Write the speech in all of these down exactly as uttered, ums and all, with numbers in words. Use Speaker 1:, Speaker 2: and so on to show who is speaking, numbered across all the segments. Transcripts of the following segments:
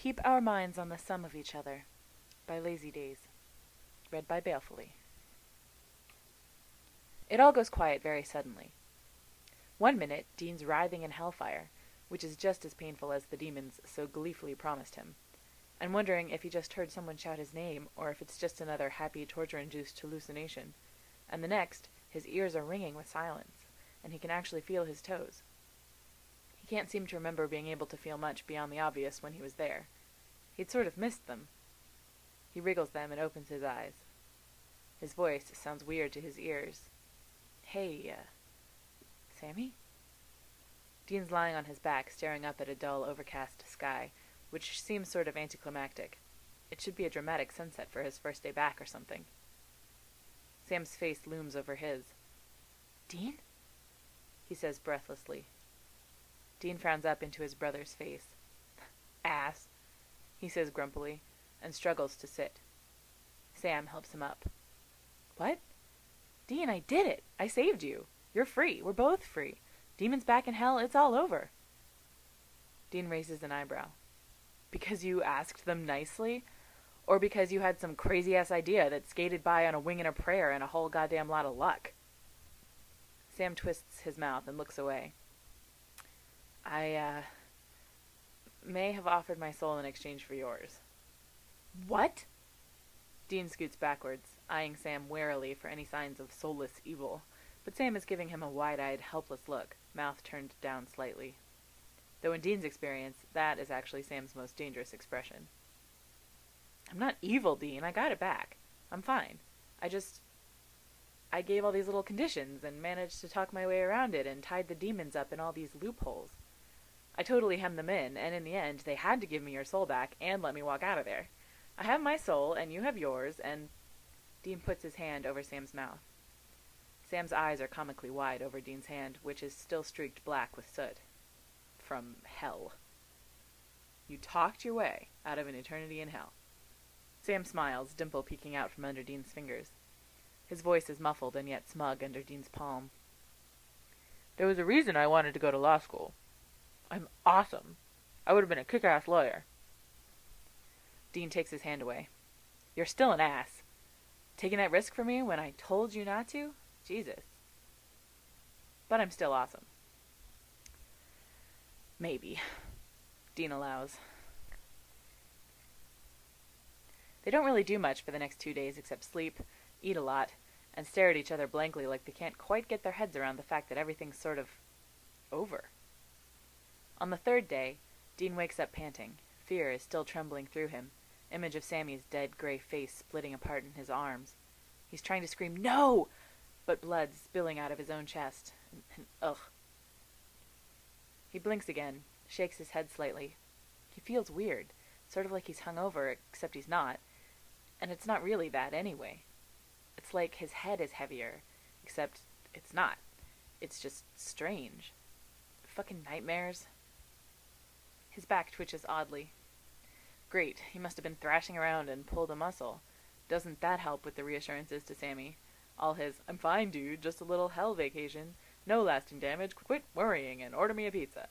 Speaker 1: Keep Our Minds on the Sum of Each Other by Lazy Days. Read by Balefully. It all goes quiet very suddenly. One minute, Dean's writhing in hellfire, which is just as painful as the demons so gleefully promised him, and wondering if he just heard someone shout his name or if it's just another happy torture-induced hallucination. And the next, his ears are ringing with silence, and he can actually feel his toes. He can't seem to remember being able to feel much beyond the obvious when he was there. He'd sort of missed them. He wriggles them and opens his eyes. His voice sounds weird to his ears. Hey, uh, Sammy? Dean's lying on his back, staring up at a dull, overcast sky, which seems sort of anticlimactic. It should be a dramatic sunset for his first day back or something. Sam's face looms over his. Dean? He says breathlessly. Dean frowns up into his brother's face. Ass, he says grumpily, and struggles to sit. Sam helps him up. What? Dean, I did it! I saved you! You're free. We're both free. Demon's back in hell. It's all over. Dean raises an eyebrow. Because you asked them nicely? Or because you had some crazy-ass idea that skated by on a wing and a prayer and a whole goddamn lot of luck? Sam twists his mouth and looks away. I, uh, may have offered my soul in exchange for yours. What? Dean scoots backwards, eyeing Sam warily for any signs of soulless evil, but Sam is giving him a wide-eyed, helpless look, mouth turned down slightly. Though in Dean's experience, that is actually Sam's most dangerous expression. I'm not evil, Dean. I got it back. I'm fine. I just... I gave all these little conditions and managed to talk my way around it and tied the demons up in all these loopholes. I totally hemmed them in, and in the end, they had to give me your soul back and let me walk out of there. I have my soul, and you have yours, and... Dean puts his hand over Sam's mouth. Sam's eyes are comically wide over Dean's hand, which is still streaked black with soot. From hell. You talked your way out of an eternity in hell. Sam smiles, dimple peeking out from under Dean's fingers. His voice is muffled and yet smug under Dean's palm. There was a reason I wanted to go to law school. I'm awesome. I would have been a kick-ass lawyer. Dean takes his hand away. You're still an ass. Taking that risk for me when I told you not to? Jesus. But I'm still awesome. Maybe. Dean allows. They don't really do much for the next two days except sleep, eat a lot, and stare at each other blankly like they can't quite get their heads around the fact that everything's sort of over. On the third day, Dean wakes up panting. Fear is still trembling through him, image of Sammy's dead gray face splitting apart in his arms. He's trying to scream, no! But blood's spilling out of his own chest. And, and ugh. He blinks again, shakes his head slightly. He feels weird, sort of like he's hungover, except he's not. And it's not really that anyway. It's like his head is heavier, except it's not. It's just strange. Fucking nightmares. His back twitches oddly. Great, he must have been thrashing around and pulled a muscle. Doesn't that help with the reassurances to Sammy? All his, I'm fine, dude, just a little hell vacation. No lasting damage, quit worrying and order me a pizza.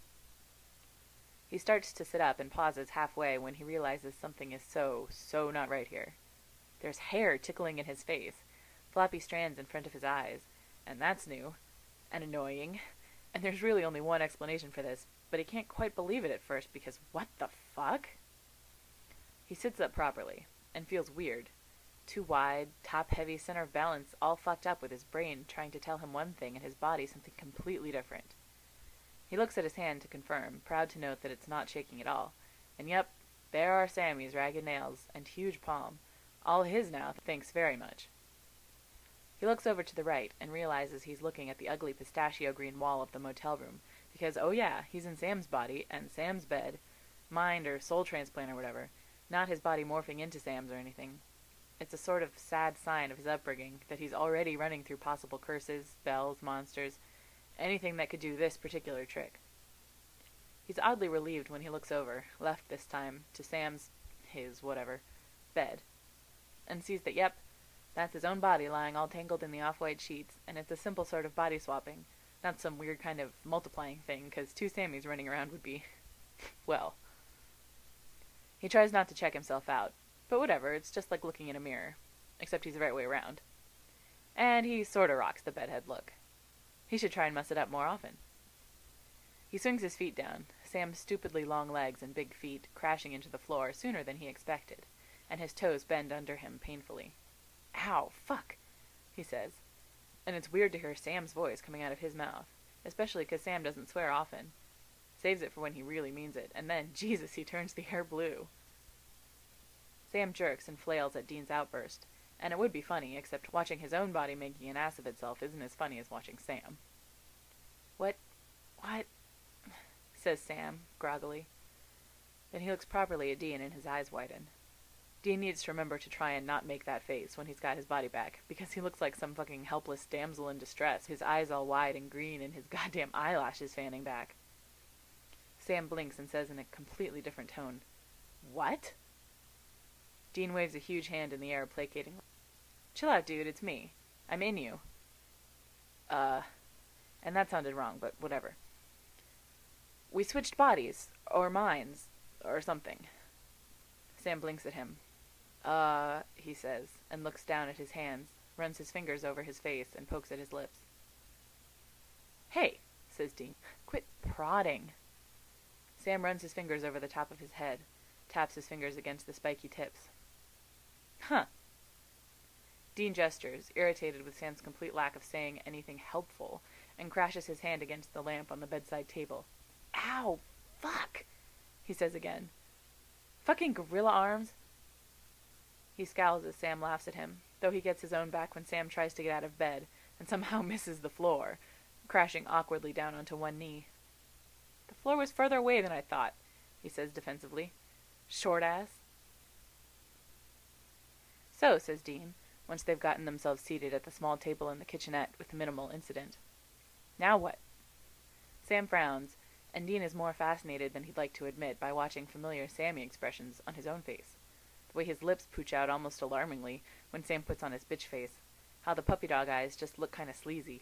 Speaker 1: He starts to sit up and pauses halfway when he realizes something is so, so not right here. There's hair tickling in his face, floppy strands in front of his eyes, and that's new, and annoying, and there's really only one explanation for this, but he can't quite believe it at first because what the fuck? He sits up properly, and feels weird. Too wide, top-heavy, center of balance, all fucked up with his brain trying to tell him one thing and his body something completely different. He looks at his hand to confirm, proud to note that it's not shaking at all. And yep, there are Sammy's ragged nails and huge palm. All his now, thanks very much. He looks over to the right and realizes he's looking at the ugly pistachio-green wall of the motel room, because, oh yeah, he's in Sam's body and Sam's bed, mind or soul transplant or whatever, not his body morphing into Sam's or anything. It's a sort of sad sign of his upbringing that he's already running through possible curses, spells, monsters, anything that could do this particular trick. He's oddly relieved when he looks over, left this time, to Sam's, his, whatever, bed, and sees that, yep, that's his own body lying all tangled in the off-white sheets, and it's a simple sort of body swapping, not some weird kind of multiplying thing, because two Sammys running around would be, well. He tries not to check himself out, but whatever, it's just like looking in a mirror, except he's the right way around. And he sorta rocks the bedhead look. He should try and muss it up more often. He swings his feet down, Sam's stupidly long legs and big feet crashing into the floor sooner than he expected, and his toes bend under him painfully. Ow, fuck, he says, and it's weird to hear Sam's voice coming out of his mouth, especially because Sam doesn't swear often. Saves it for when he really means it, and then, Jesus, he turns the air blue. Sam jerks and flails at Dean's outburst, and it would be funny, except watching his own body making an ass of itself isn't as funny as watching Sam. What? What? Says Sam, groggily. Then he looks properly at Dean and his eyes widen. Dean needs to remember to try and not make that face when he's got his body back, because he looks like some fucking helpless damsel in distress, his eyes all wide and green and his goddamn eyelashes fanning back. Sam blinks and says in a completely different tone, "What?" Dean waves a huge hand in the air placatingly. "Chill out, dude, it's me. I'm in you." Uh, and that sounded wrong, but whatever. "We switched bodies, or minds, or something." Sam blinks at him. Uh, he says, and looks down at his hands, runs his fingers over his face, and pokes at his lips. "Hey," says Dean, "quit prodding." Sam runs his fingers over the top of his head, taps his fingers against the spiky tips. Huh. Dean gestures, irritated with Sam's complete lack of saying anything helpful, and crashes his hand against the lamp on the bedside table. Ow! Fuck! He says again. Fucking gorilla arms! He scowls as Sam laughs at him, though he gets his own back when Sam tries to get out of bed, and somehow misses the floor, crashing awkwardly down onto one knee. "The floor was further away than I thought," he says defensively. "Short ass." "So," says Dean, once they've gotten themselves seated at the small table in the kitchenette with minimal incident. "Now what?" Sam frowns, and Dean is more fascinated than he'd like to admit by watching familiar Sammy expressions on his own face. The way his lips pooch out almost alarmingly when Sam puts on his bitch face. How the puppy dog eyes just look kinda sleazy.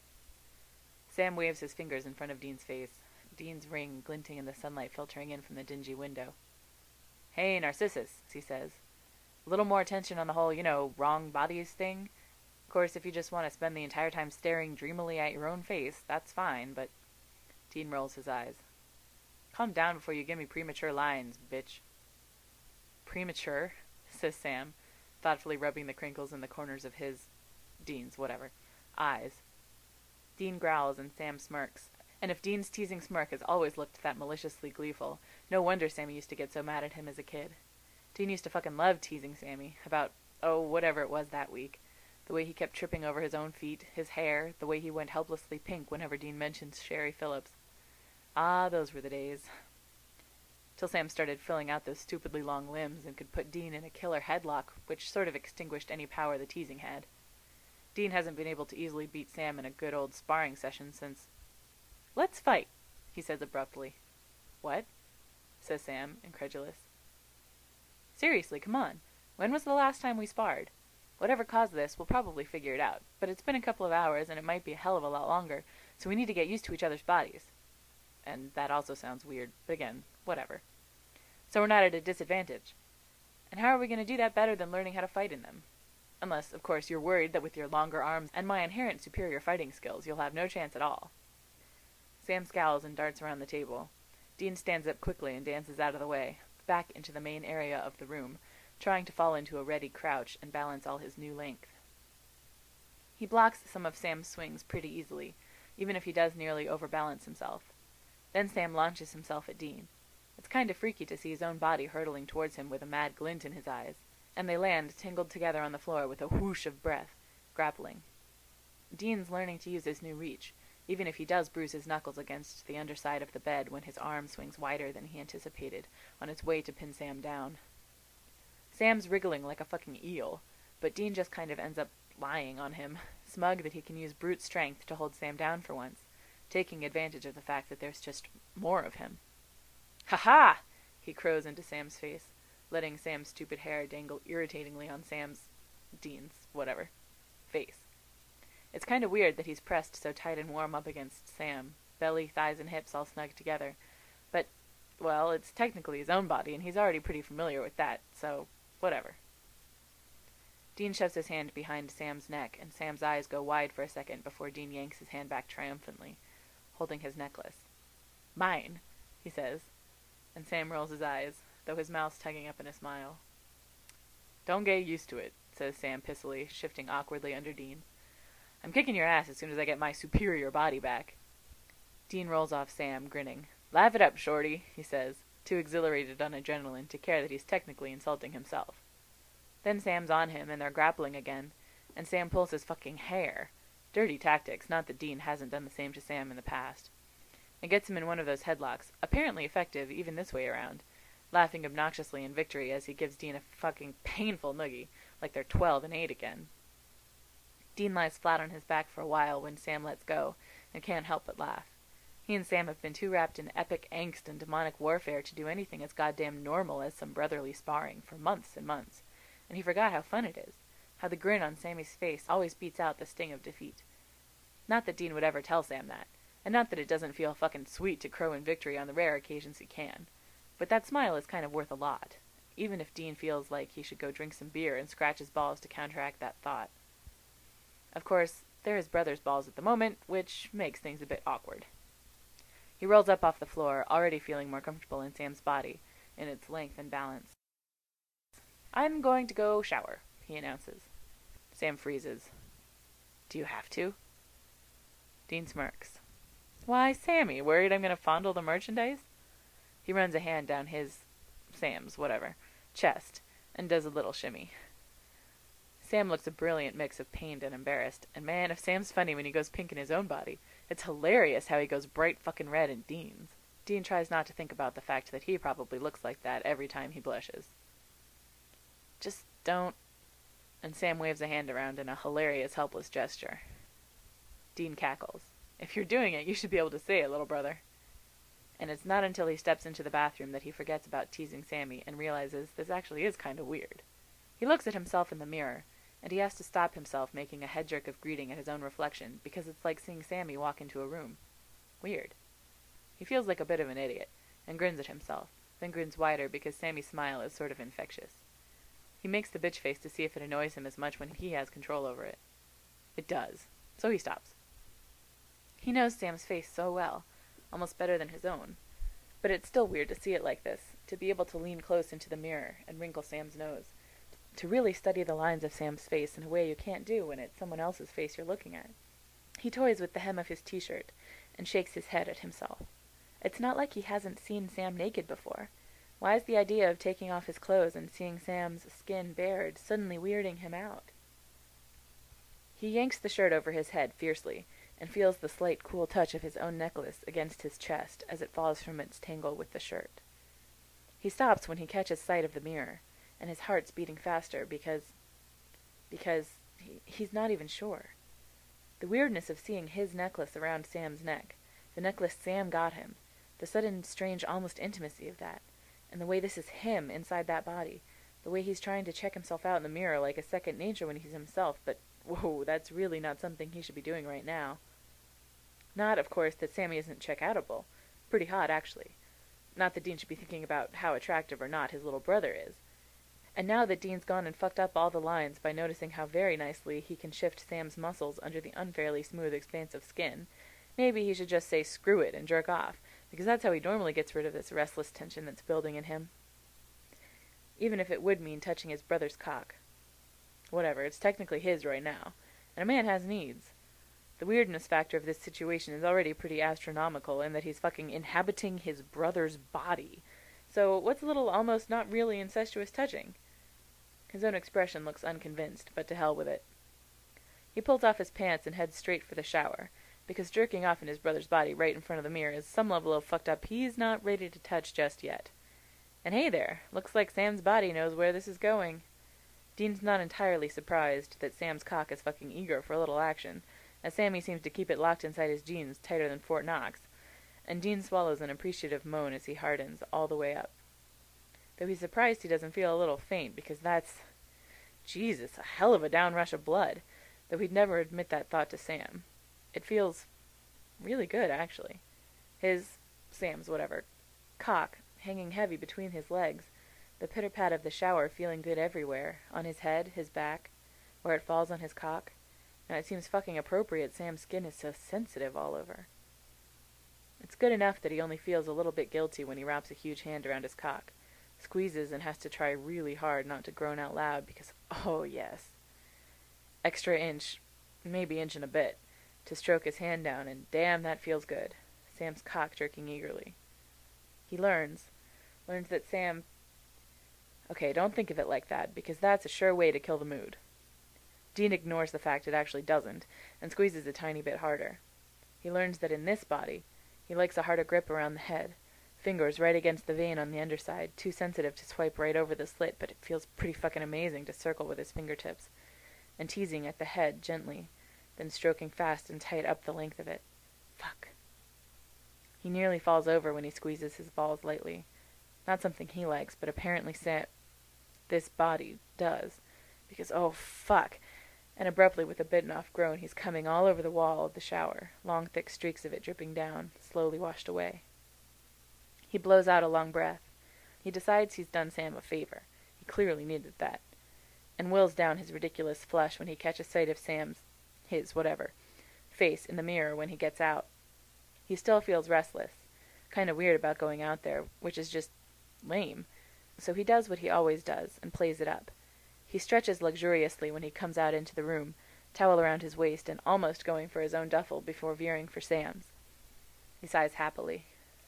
Speaker 1: Sam waves his fingers in front of Dean's face, Dean's ring glinting in the sunlight filtering in from the dingy window. "Hey, Narcissus," he says. "A little more attention on the whole, you know, wrong bodies thing. Of course, if you just want to spend the entire time staring dreamily at your own face, that's fine, but..." Dean rolls his eyes. "Calm down before you give me premature lines, bitch." "Premature?" says Sam, thoughtfully rubbing the crinkles in the corners of his... Dean's, whatever, eyes. Dean growls and Sam smirks, and if Dean's teasing smirk has always looked that maliciously gleeful, no wonder Sammy used to get so mad at him as a kid. Dean used to fucking love teasing Sammy about, oh, whatever it was that week. The way he kept tripping over his own feet, his hair, the way he went helplessly pink whenever Dean mentioned Sherry Phillips. Ah, those were the days. Till Sam started filling out those stupidly long limbs and could put Dean in a killer headlock, which sort of extinguished any power the teasing had. Dean hasn't been able to easily beat Sam in a good old sparring session since... "Let's fight," he says abruptly. "What?" says Sam, incredulous. "Seriously, come on. When was the last time we sparred? Whatever caused this, we'll probably figure it out, but it's been a couple of hours and it might be a hell of a lot longer, so we need to get used to each other's bodies." And that also sounds weird, but again, whatever. "So we're not at a disadvantage. And how are we going to do that better than learning how to fight in them? Unless, of course, you're worried that with your longer arms and my inherent superior fighting skills, you'll have no chance at all." Sam scowls and darts around the table. Dean stands up quickly and dances out of the way, back into the main area of the room, trying to fall into a ready crouch and balance all his new length. He blocks some of Sam's swings pretty easily, even if he does nearly overbalance himself. Then Sam launches himself at Dean. It's kind of freaky to see his own body hurtling towards him with a mad glint in his eyes, and they land tangled together on the floor with a whoosh of breath, grappling. Dean's learning to use his new reach, even if he does bruise his knuckles against the underside of the bed when his arm swings wider than he anticipated on its way to pin Sam down. Sam's wriggling like a fucking eel, but Dean just kind of ends up lying on him, smug that he can use brute strength to hold Sam down for once, taking advantage of the fact that there's just more of him. "Ha-ha!" he crows into Sam's face, letting Sam's stupid hair dangle irritatingly on Sam's... Dean's, whatever, face. It's kind of weird that he's pressed so tight and warm up against Sam, belly, thighs, and hips all snug together, but well, it's technically his own body, and he's already pretty familiar with that, so whatever. Dean shoves his hand behind Sam's neck, and Sam's eyes go wide for a second before Dean yanks his hand back triumphantly, holding his necklace. Mine, he says, and Sam rolls his eyes, though his mouth's tugging up in a smile. Don't get used to it, says Sam pissily, shifting awkwardly under Dean. I'm kicking your ass as soon as I get my superior body back. Dean rolls off Sam, grinning. Laugh it up, shorty, he says, too exhilarated on adrenaline to care that he's technically insulting himself. Then Sam's on him, and they're grappling again, and Sam pulls his fucking hair. Dirty tactics, not that Dean hasn't done the same to Sam in the past. And gets him in one of those headlocks, apparently effective even this way around, laughing obnoxiously in victory as he gives Dean a fucking painful noogie, like they're twelve and eight again. Dean lies flat on his back for a while when Sam lets go, and can't help but laugh. He and Sam have been too wrapped in epic angst and demonic warfare to do anything as goddamn normal as some brotherly sparring for months and months, and he forgot how fun it is, how the grin on Sammy's face always beats out the sting of defeat. Not that Dean would ever tell Sam that, and not that it doesn't feel fucking sweet to crow in victory on the rare occasions he can, but that smile is kind of worth a lot, even if Dean feels like he should go drink some beer and scratch his balls to counteract that thought. Of course, they're his brother's balls at the moment, which makes things a bit awkward. He rolls up off the floor, already feeling more comfortable in Sam's body, in its length and balance. I'm going to go shower, he announces. Sam freezes. Do you have to? Dean smirks. Why, Sammy, worried I'm going to fondle the merchandise? He runs a hand down his, Sam's, whatever, chest, and does a little shimmy. Sam looks a brilliant mix of pained and embarrassed, and man, if Sam's funny when he goes pink in his own body, it's hilarious how he goes bright fucking red in Dean's. Dean tries not to think about the fact that he probably looks like that every time he blushes. Just don't... And Sam waves a hand around in a hilarious, helpless gesture. Dean cackles. If you're doing it, you should be able to say it, little brother. And it's not until he steps into the bathroom that he forgets about teasing Sammy and realizes this actually is kind of weird. He looks at himself in the mirror, and he has to stop himself making a head jerk of greeting at his own reflection, because it's like seeing Sammy walk into a room. Weird. He feels like a bit of an idiot, and grins at himself, then grins wider because Sammy's smile is sort of infectious. He makes the bitch face to see if it annoys him as much when he has control over it. It does, so he stops. He knows Sam's face so well, almost better than his own, but it's still weird to see it like this, to be able to lean close into the mirror and wrinkle Sam's nose, to really study the lines of Sam's face in a way you can't do when it's someone else's face you're looking at. He toys with the hem of his t-shirt and shakes his head at himself. It's not like he hasn't seen Sam naked before. Why is the idea of taking off his clothes and seeing Sam's skin bared suddenly weirding him out? He yanks the shirt over his head fiercely and feels the slight cool touch of his own necklace against his chest as it falls from its tangle with the shirt. He stops when he catches sight of the mirror, and his heart's beating faster because... because he, he's not even sure. The weirdness of seeing his necklace around Sam's neck, the necklace Sam got him, the sudden strange almost intimacy of that, and the way this is him inside that body, the way he's trying to check himself out in the mirror like a second nature when he's himself, but whoa, that's really not something he should be doing right now. Not, of course, that Sammy isn't check-outable. Pretty hot, actually. Not that Dean should be thinking about how attractive or not his little brother is. And now that Dean's gone and fucked up all the lines by noticing how very nicely he can shift Sam's muscles under the unfairly smooth expanse of skin, maybe he should just say screw it and jerk off, because that's how he normally gets rid of this restless tension that's building in him. Even if it would mean touching his brother's cock. Whatever, it's technically his right now, and a man has needs. The weirdness factor of this situation is already pretty astronomical in that he's fucking inhabiting his brother's body. So what's a little almost not really incestuous touching? His own expression looks unconvinced, but to hell with it. He pulls off his pants and heads straight for the shower, because jerking off in his brother's body right in front of the mirror is some level of fucked up he's not ready to touch just yet. And hey there, looks like Sam's body knows where this is going. Dean's not entirely surprised that Sam's cock is fucking eager for a little action, as Sammy seems to keep it locked inside his jeans tighter than Fort Knox, and Dean swallows an appreciative moan as he hardens all the way up. Though he's surprised he doesn't feel a little faint, because that's, Jesus, a hell of a downrush of blood, though he'd never admit that thought to Sam. It feels really good, actually. His, Sam's, whatever, cock, hanging heavy between his legs, the pitter-pat of the shower feeling good everywhere, on his head, his back, where it falls on his cock, and it seems fucking appropriate Sam's skin is so sensitive all over. It's good enough that he only feels a little bit guilty when he wraps a huge hand around his cock, squeezes and has to try really hard not to groan out loud because, oh yes, extra inch, maybe inch and a bit, to stroke his hand down, and damn, that feels good. Sam's cock jerking eagerly. He learns, learns that Sam... Okay, don't think of it like that, because that's a sure way to kill the mood. Dean ignores the fact it actually doesn't, and squeezes a tiny bit harder. He learns that in this body, he likes a harder grip around the head, fingers right against the vein on the underside, too sensitive to swipe right over the slit, but it feels pretty fucking amazing to circle with his fingertips, and teasing at the head gently, then stroking fast and tight up the length of it. Fuck. He nearly falls over when he squeezes his balls lightly. Not something he likes, but apparently Sam... this body does. Because, oh, fuck. And abruptly, with a bitten-off groan, he's coming all over the wall of the shower, long thick streaks of it dripping down, slowly washed away. He blows out a long breath. He decides he's done Sam a favor. He clearly needed that. And wills down his ridiculous flush when he catches sight of Sam's, his, whatever, face in the mirror when he gets out. He still feels restless, kind of weird about going out there, which is just lame. So he does what he always does, and plays it up. He stretches luxuriously when he comes out into the room, towel around his waist and almost going for his own duffel before veering for Sam's. He sighs happily.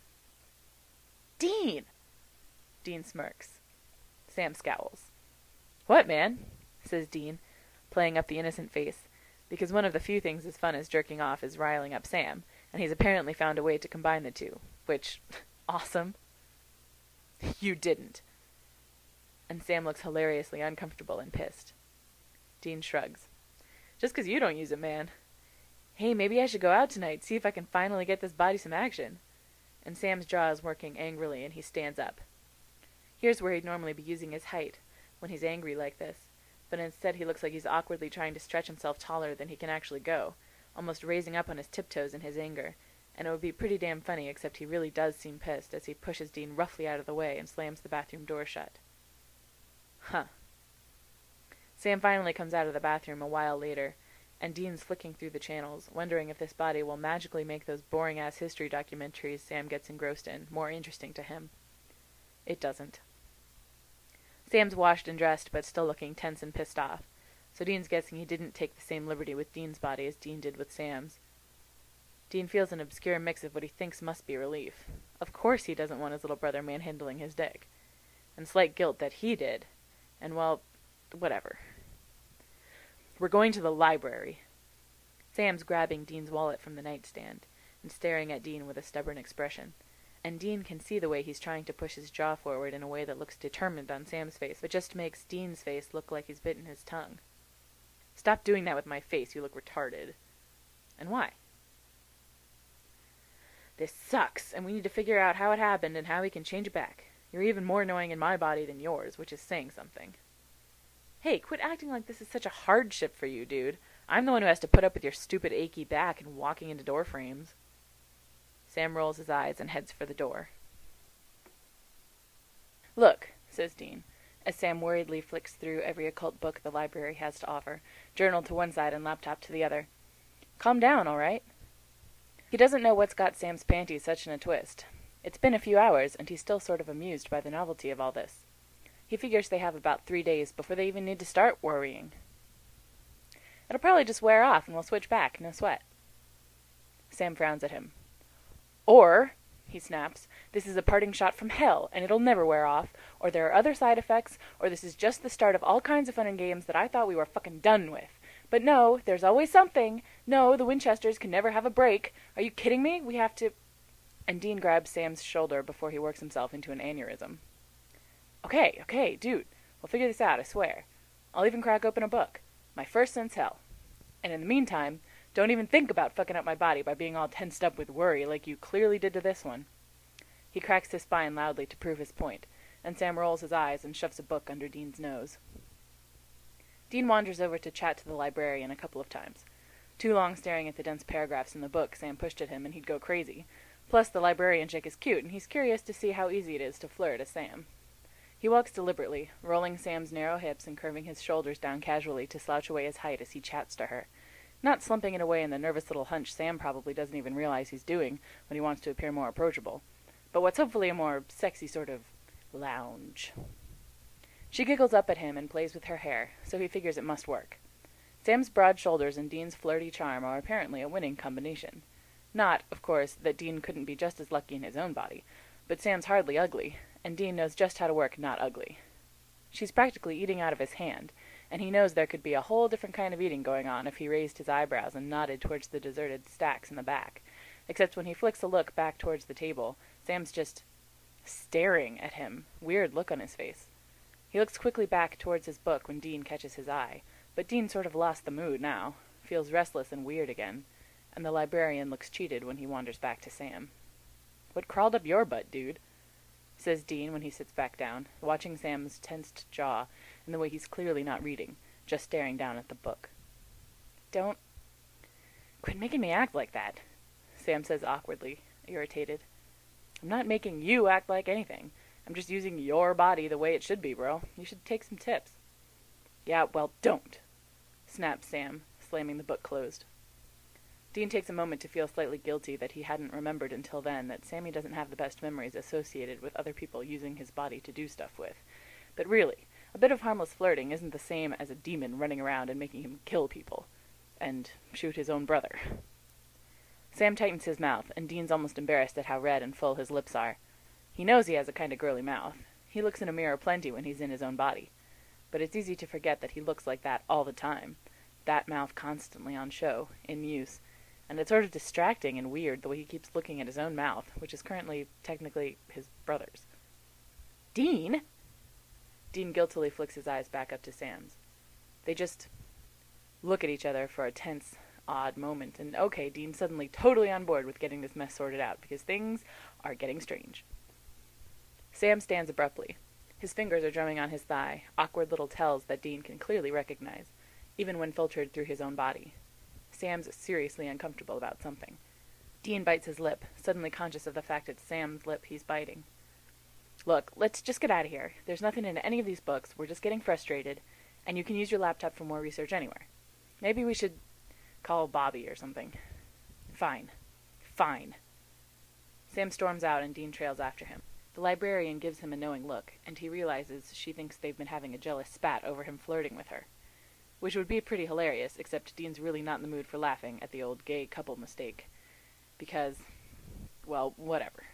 Speaker 1: Dean! Dean smirks. Sam scowls. What, man? Says Dean, playing up the innocent face, because one of the few things as fun as jerking off is riling up Sam, and he's apparently found a way to combine the two, which, awesome. You didn't. And Sam looks hilariously uncomfortable and pissed. Dean shrugs. Just 'cause you don't use it, man. Hey, maybe I should go out tonight, see if I can finally get this body some action. And Sam's jaw is working angrily, and he stands up. Here's where he'd normally be using his height, when he's angry like this, but instead he looks like he's awkwardly trying to stretch himself taller than he can actually go, almost raising up on his tiptoes in his anger, and it would be pretty damn funny except he really does seem pissed as he pushes Dean roughly out of the way and slams the bathroom door shut. Huh. Sam finally comes out of the bathroom a while later, and Dean's flicking through the channels, wondering if this body will magically make those boring-ass history documentaries Sam gets engrossed in more interesting to him. It doesn't. Sam's washed and dressed, but still looking tense and pissed off, so Dean's guessing he didn't take the same liberty with Dean's body as Dean did with Sam's. Dean feels an obscure mix of what he thinks must be relief. Of course he doesn't want his little brother manhandling his dick. And slight guilt that he did. And, well, whatever. We're going to the library. Sam's grabbing Dean's wallet from the nightstand and staring at Dean with a stubborn expression. And Dean can see the way he's trying to push his jaw forward in a way that looks determined on Sam's face, but just makes Dean's face look like he's bitten his tongue. Stop doing that with my face, you look retarded. And why? This sucks, and we need to figure out how it happened and how we can change it back. You're even more annoying in my body than yours, which is saying something. Hey, quit acting like this is such a hardship for you, dude. I'm the one who has to put up with your stupid achy back and walking into door frames. Sam rolls his eyes and heads for the door. Look, says Dean, as Sam worriedly flicks through every occult book the library has to offer, journal to one side and laptop to the other. Calm down, all right? He doesn't know what's got Sam's panties such in a twist. It's been a few hours, and he's still sort of amused by the novelty of all this. He figures they have about three days before they even need to start worrying. It'll probably just wear off, and we'll switch back, no sweat. Sam frowns at him. Or, he snaps, this is a parting shot from hell, and it'll never wear off, or there are other side effects, or this is just the start of all kinds of fun and games that I thought we were fucking done with. But no, there's always something. No, the Winchesters can never have a break. Are you kidding me? We have to... And Dean grabs Sam's shoulder before he works himself into an aneurysm. Okay, okay, dude. We'll figure this out, I swear. I'll even crack open a book. My first since hell. And in the meantime, don't even think about fucking up my body by being all tensed up with worry like you clearly did to this one. He cracks his spine loudly to prove his point, and Sam rolls his eyes and shoves a book under Dean's nose. Dean wanders over to chat to the librarian a couple of times. Too long staring at the dense paragraphs in the book Sam pushed at him and he'd go crazy, Plus, the librarian chick is cute, and he's curious to see how easy it is to flirt as Sam. He walks deliberately, rolling Sam's narrow hips and curving his shoulders down casually to slouch away his height as he chats to her, not slumping it away in the nervous little hunch Sam probably doesn't even realize he's doing when he wants to appear more approachable, but what's hopefully a more sexy sort of lounge. She giggles up at him and plays with her hair, so he figures it must work. Sam's broad shoulders and Dean's flirty charm are apparently a winning combination. Not, of course, that Dean couldn't be just as lucky in his own body, but Sam's hardly ugly, and Dean knows just how to work not ugly. She's practically eating out of his hand, and he knows there could be a whole different kind of eating going on if he raised his eyebrows and nodded towards the deserted stacks in the back, except when he flicks a look back towards the table, Sam's just staring at him, weird look on his face. He looks quickly back towards his book when Dean catches his eye, but Dean sort of lost the mood now, feels restless and weird again, and the librarian looks cheated when he wanders back to Sam. "What crawled up your butt, dude?" says Dean when he sits back down, watching Sam's tensed jaw and the way he's clearly not reading, just staring down at the book. "Don't... quit making me act like that," Sam says awkwardly, irritated. "I'm not making you act like anything. I'm just using your body the way it should be, bro. You should take some tips." "Yeah, well, don't," snaps Sam, slamming the book closed. Dean takes a moment to feel slightly guilty that he hadn't remembered until then that Sammy doesn't have the best memories associated with other people using his body to do stuff with. But really, a bit of harmless flirting isn't the same as a demon running around and making him kill people. And shoot his own brother. Sam tightens his mouth, and Dean's almost embarrassed at how red and full his lips are. He knows he has a kind of girly mouth. He looks in a mirror plenty when he's in his own body. But it's easy to forget that he looks like that all the time. That mouth constantly on show, in use. And it's sort of distracting and weird the way he keeps looking at his own mouth, which is currently, technically, his brother's. "Dean?" Dean guiltily flicks his eyes back up to Sam's. They just look at each other for a tense, odd moment, and okay, Dean's suddenly totally on board with getting this mess sorted out, because things are getting strange. Sam stands abruptly. His fingers are drumming on his thigh, awkward little tells that Dean can clearly recognize, even when filtered through his own body. Sam's seriously uncomfortable about something. Dean bites his lip, suddenly conscious of the fact it's Sam's lip he's biting. "Look, let's just get out of here. There's nothing in any of these books, we're just getting frustrated, and you can use your laptop for more research anywhere. Maybe we should call Bobby or something." "Fine. Fine." Sam storms out and Dean trails after him. The librarian gives him a knowing look, and he realizes she thinks they've been having a jealous spat over him flirting with her. Which would be pretty hilarious, except Dean's really not in the mood for laughing at the old gay couple mistake. Because, well, whatever.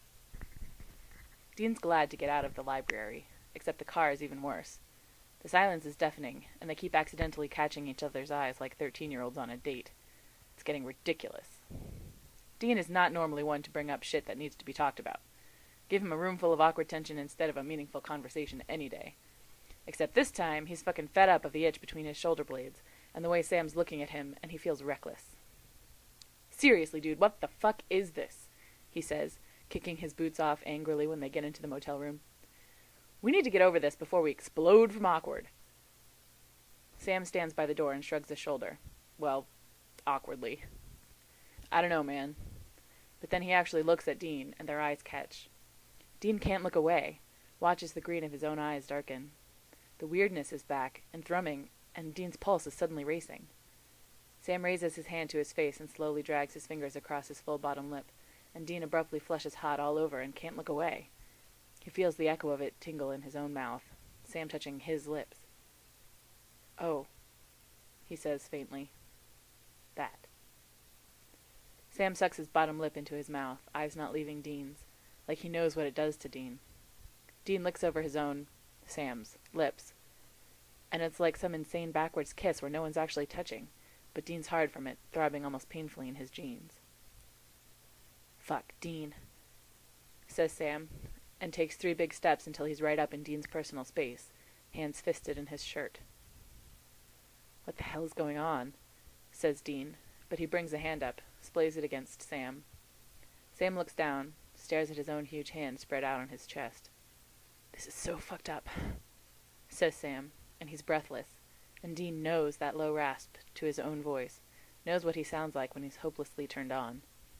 Speaker 1: Dean's glad to get out of the library, except the car is even worse. The silence is deafening, and they keep accidentally catching each other's eyes like thirteen-year-olds on a date. It's getting ridiculous. Dean is not normally one to bring up shit that needs to be talked about. Give him a room full of awkward tension instead of a meaningful conversation any day. Except this time, he's fucking fed up of the itch between his shoulder blades, and the way Sam's looking at him, and he feels reckless. "Seriously, dude, what the fuck is this?" he says, kicking his boots off angrily when they get into the motel room. "We need to get over this before we explode from awkward." Sam stands by the door and shrugs his shoulder. Well, awkwardly. "I don't know, man." But then he actually looks at Dean, and their eyes catch. Dean can't look away, watches the green of his own eyes darken. The weirdness is back, and thrumming, and Dean's pulse is suddenly racing. Sam raises his hand to his face and slowly drags his fingers across his full bottom lip, and Dean abruptly flushes hot all over and can't look away. He feels the echo of it tingle in his own mouth, Sam touching his lips. "Oh," he says faintly. "That." Sam sucks his bottom lip into his mouth, eyes not leaving Dean's, like he knows what it does to Dean. Dean looks over his own, Sam's, lips, and it's like some insane backwards kiss where no one's actually touching, but Dean's hard from it, throbbing almost painfully in his jeans. "Fuck, Dean," says Sam, and takes three big steps until he's right up in Dean's personal space, hands fisted in his shirt. "What the hell's going on?" says Dean, but he brings a hand up, splays it against Sam. Sam looks down, stares at his own huge hand spread out on his chest. "This is so fucked up," says Sam, and he's breathless, and Dean knows that low rasp to his own voice, knows what he sounds like when he's hopelessly turned on.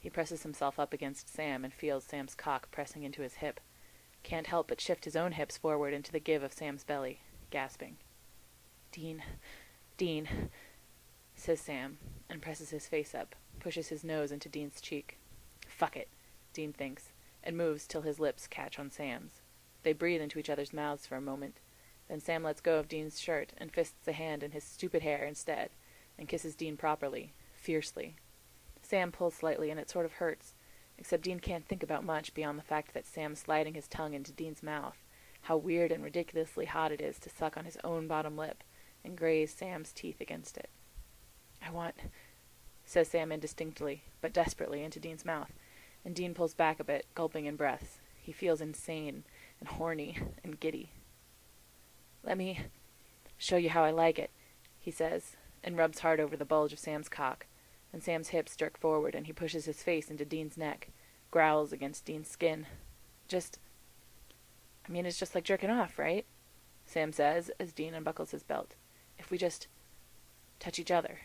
Speaker 1: He presses himself up against Sam and feels Sam's cock pressing into his hip. Can't help but shift his own hips forward into the give of Sam's belly, gasping. Dean, Dean, says Sam, and presses his face up, pushes his nose into Dean's cheek. Fuck it, Dean thinks, and moves till his lips catch on Sam's. They breathe into each other's mouths for a moment. Then Sam lets go of Dean's shirt and fists a hand in his stupid hair instead, and kisses Dean properly, fiercely. Sam pulls slightly, and it sort of hurts, except Dean can't think about much beyond the fact that Sam's sliding his tongue into Dean's mouth, how weird and ridiculously hot it is to suck on his own bottom lip and graze Sam's teeth against it. I want, says Sam indistinctly, but desperately, into Dean's mouth, and Dean pulls back a bit, gulping in breaths. He feels insane and horny and giddy. Let me show you how I like it, he says, and rubs hard over the bulge of Sam's cock, and Sam's hips jerk forward, and he pushes his face into Dean's neck, growls against Dean's skin. Just, I mean, it's just like jerking off, right? Sam says, as Dean unbuckles his belt. If we just touch each other.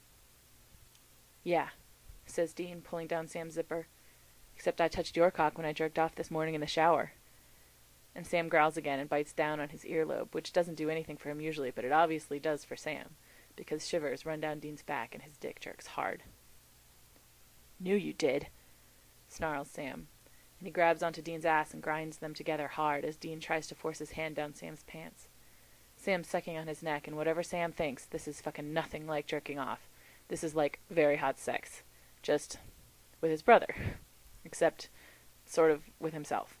Speaker 1: Yeah, says Dean, pulling down Sam's zipper. Except I touched your cock when I jerked off this morning in the shower. And Sam growls again and bites down on his earlobe, which doesn't do anything for him usually, but it obviously does for Sam, because shivers run down Dean's back and his dick jerks hard. Knew you did, snarls Sam, and he grabs onto Dean's ass and grinds them together hard as Dean tries to force his hand down Sam's pants. Sam's sucking on his neck, and whatever Sam thinks, this is fucking nothing like jerking off. This is like very hot sex. Just with his brother. Except sort of with himself.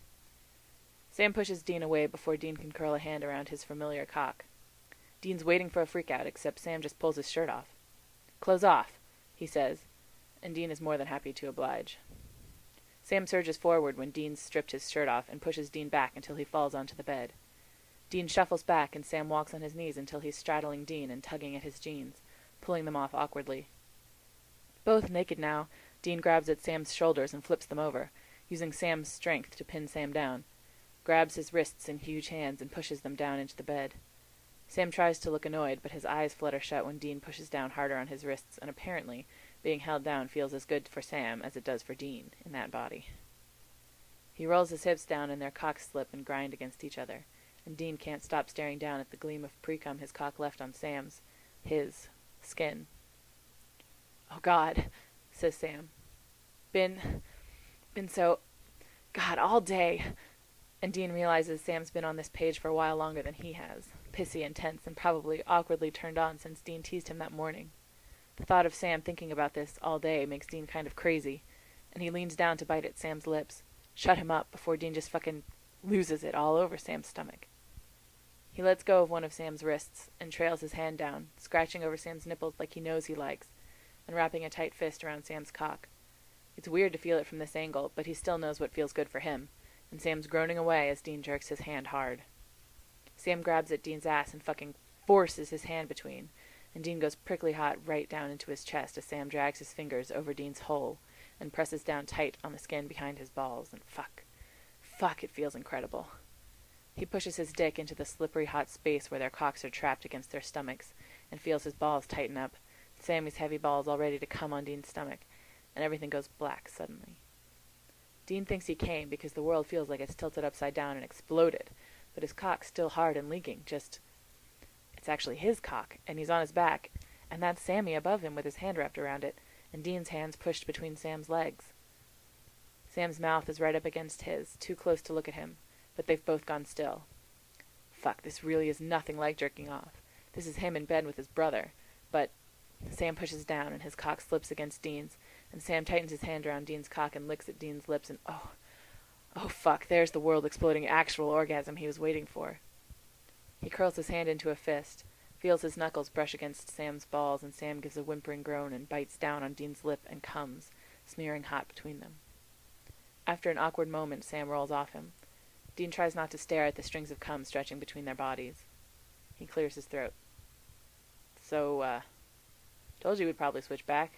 Speaker 1: Sam pushes Dean away before Dean can curl a hand around his familiar cock. Dean's waiting for a freak-out, except Sam just pulls his shirt off. Clothes off, he says, and Dean is more than happy to oblige. Sam surges forward when Dean's stripped his shirt off and pushes Dean back until he falls onto the bed. Dean shuffles back and Sam walks on his knees until he's straddling Dean and tugging at his jeans, pulling them off awkwardly. Both naked now, Dean grabs at Sam's shoulders and flips them over, using Sam's strength to pin Sam down, grabs his wrists in huge hands and pushes them down into the bed. Sam tries to look annoyed, but his eyes flutter shut when Dean pushes down harder on his wrists, and apparently, being held down feels as good for Sam as it does for Dean in that body. He rolls his hips down and their cocks slip and grind against each other, and Dean can't stop staring down at the gleam of precum his cock left on Sam's, his, skin. Oh, God, says Sam. Been, been so, God, all day. And Dean realizes Sam's been on this page for a while longer than he has, pissy and tense and probably awkwardly turned on since Dean teased him that morning. The thought of Sam thinking about this all day makes Dean kind of crazy, and he leans down to bite at Sam's lips, shut him up before Dean just fucking loses it all over Sam's stomach. He lets go of one of Sam's wrists and trails his hand down, scratching over Sam's nipples like he knows he likes, and wrapping a tight fist around Sam's cock. It's weird to feel it from this angle, but he still knows what feels good for him, and Sam's groaning away as Dean jerks his hand hard. Sam grabs at Dean's ass and fucking forces his hand between, and Dean goes prickly hot right down into his chest as Sam drags his fingers over Dean's hole and presses down tight on the skin behind his balls, and fuck, fuck, it feels incredible. He pushes his dick into the slippery hot space where their cocks are trapped against their stomachs and feels his balls tighten up, Sammy's heavy balls all ready to come on Dean's stomach, and everything goes black suddenly. Dean thinks he came because the world feels like it's tilted upside down and exploded, but his cock's still hard and leaking, just... It's actually his cock, and he's on his back, and that's Sammy above him with his hand wrapped around it, and Dean's hands pushed between Sam's legs. Sam's mouth is right up against his, too close to look at him, but they've both gone still. Fuck, this really is nothing like jerking off. This is him in bed with his brother, but... Sam pushes down, and his cock slips against Dean's, and Sam tightens his hand around Dean's cock and licks at Dean's lips, and oh, oh fuck, there's the world-exploding actual orgasm he was waiting for. He curls his hand into a fist, feels his knuckles brush against Sam's balls, and Sam gives a whimpering groan and bites down on Dean's lip and comes, smearing hot between them. After an awkward moment, Sam rolls off him. Dean tries not to stare at the strings of cum stretching between their bodies. He clears his throat. So, uh... told you we'd probably switch back.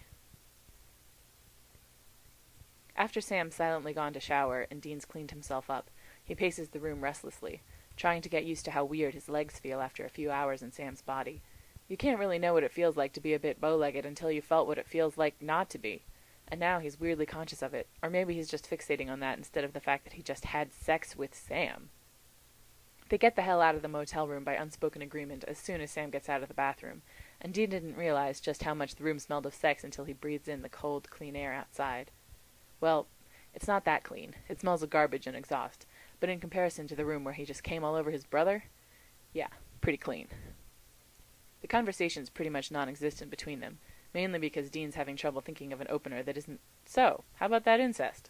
Speaker 1: After Sam's silently gone to shower and Dean's cleaned himself up, he paces the room restlessly, trying to get used to how weird his legs feel after a few hours in Sam's body. You can't really know what it feels like to be a bit bow-legged until you felt what it feels like not to be. and now he's weirdly conscious of it, or maybe he's just fixating on that instead of the fact that he just had sex with Sam. They get the hell out of the motel room by unspoken agreement as soon as Sam gets out of the bathroom, and Dean didn't realize just how much the room smelled of sex until he breathed in the cold, clean air outside. Well, it's not that clean. It smells of garbage and exhaust, but in comparison to the room where he just came all over his brother, yeah, pretty clean. The conversation's pretty much non-existent between them, mainly because Dean's having trouble thinking of an opener that isn't, "So, how about that incest?"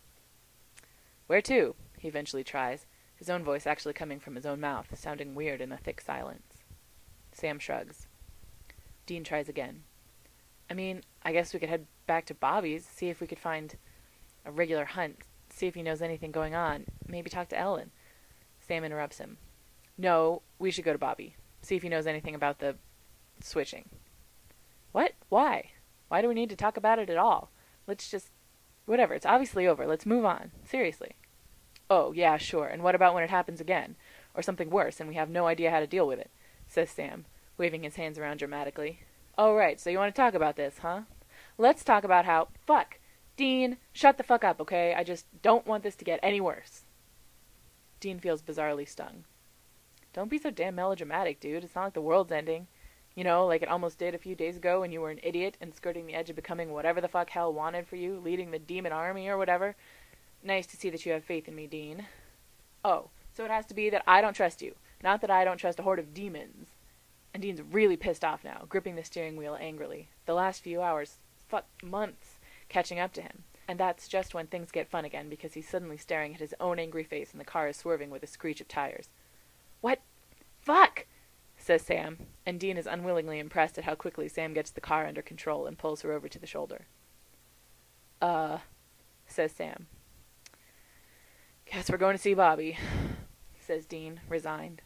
Speaker 1: "Where to?" he eventually tries, his own voice actually coming from his own mouth, sounding weird in the thick silence. Sam shrugs. Dean tries again. "I mean, I guess we could head back to Bobby's, see if we could find a regular hunt, see if he knows anything going on, maybe talk to Ellen." Sam interrupts him. "No, we should go to Bobby, see if he knows anything about the switching." "What? Why? Why do we need to talk about it at all? Let's just... Whatever, it's obviously over. Let's move on. Seriously." "Oh, yeah, sure. And what about when it happens again? Or something worse, and we have no idea how to deal with it?" says Sam, waving his hands around dramatically. "Oh, right, so you want to talk about this, huh? Let's talk about how... Fuck! Dean, shut the fuck up, okay? I just don't want this to get any worse." Dean feels bizarrely stung. "Don't be so damn melodramatic, dude. It's not like the world's ending. You know, like it almost did a few days ago when you were an idiot and skirting the edge of becoming whatever the fuck hell wanted for you, leading the demon army or whatever. Nice to see that you have faith in me, Dean." "Oh, so it has to be that I don't trust you, not that I don't trust a horde of demons." And Dean's really pissed off now, gripping the steering wheel angrily. The last few hours, fuck, months, catching up to him. And that's just when things get fun again, because he's suddenly staring at his own angry face and the car is swerving with a screech of tires. "What? Fuck!" says Sam, and Dean is unwillingly impressed at how quickly Sam gets the car under control and pulls her over to the shoulder. Uh, says Sam. "Guess we're going to see Bobby," says Dean, resigned.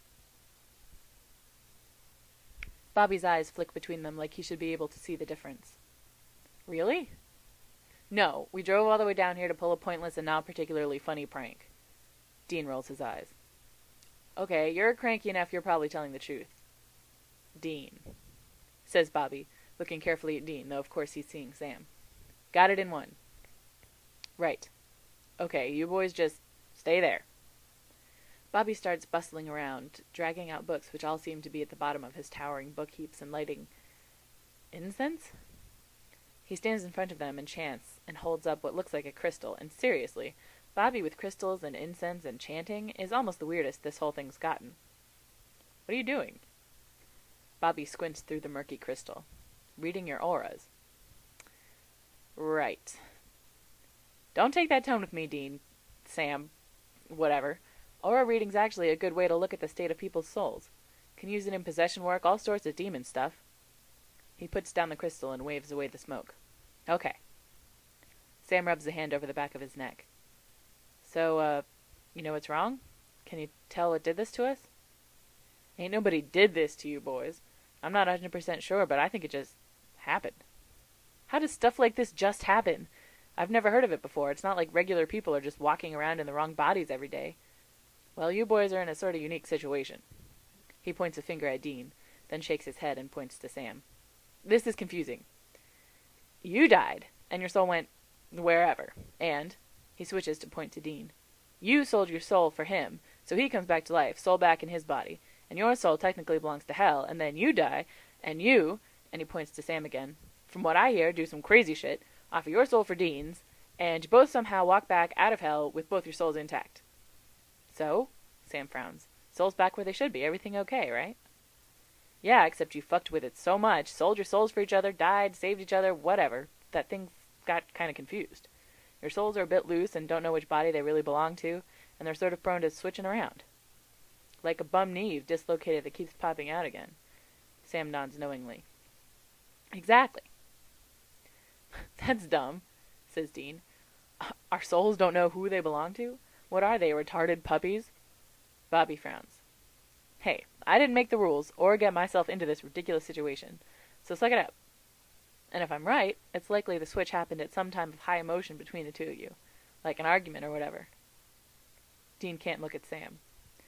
Speaker 1: Bobby's eyes flick between them like he should be able to see the difference. "Really?" "No, we drove all the way down here to pull a pointless and not particularly funny prank." Dean rolls his eyes. "Okay, you're cranky enough you're probably telling the truth." "Dean," says Bobby, looking carefully at Dean, though of course he's seeing Sam. "Got it in one." "Right. Okay, you boys just stay there." Bobby starts bustling around, dragging out books which all seem to be at the bottom of his towering book heaps and lighting incense? He stands in front of them and chants, and holds up what looks like a crystal, and seriously, Bobby with crystals and incense and chanting is almost the weirdest this whole thing's gotten. "What are you doing?" Bobby squints through the murky crystal. "Reading your auras." "Right. Don't take that tone with me, Dean. Sam. Whatever. Aura reading's actually a good way to look at the state of people's souls. Can use it in possession work, all sorts of demon stuff." He puts down the crystal and waves away the smoke. "Okay." Sam rubs a hand over the back of his neck. "So, uh, you know what's wrong? Can you tell what did this to us?" "Ain't nobody did this to you boys. I'm not one hundred percent sure, but I think it just happened." "How does stuff like this just happen? I've never heard of it before. It's not like regular people are just walking around in the wrong bodies every day." "Well, you boys are in a sort of unique situation." He points a finger at Dean, then shakes his head and points to Sam. "This is confusing. You died, and your soul went wherever, and," he switches to point to Dean, "you sold your soul for him, so he comes back to life, soul back in his body, and your soul technically belongs to hell, and then you die, and you," and he points to Sam again, "from what I hear, do some crazy shit, offer your soul for Dean's, and you both somehow walk back out of hell with both your souls intact." "So?" Sam frowns. "Souls back where they should be. Everything okay, right?" "Yeah, except you fucked with it so much, sold your souls for each other, died, saved each other, whatever, that things got kind of confused. Your souls are a bit loose and don't know which body they really belong to, and they're sort of prone to switching around. Like a bum knee you've dislocated that keeps popping out again." Sam nods knowingly. "Exactly." "That's dumb," says Dean. "Our souls don't know who they belong to? What are they, retarded puppies?" Bobby frowns. "Hey, I didn't make the rules, or get myself into this ridiculous situation, so suck it up. And if I'm right, it's likely the switch happened at some time of high emotion between the two of you, like an argument or whatever." Dean can't look at Sam.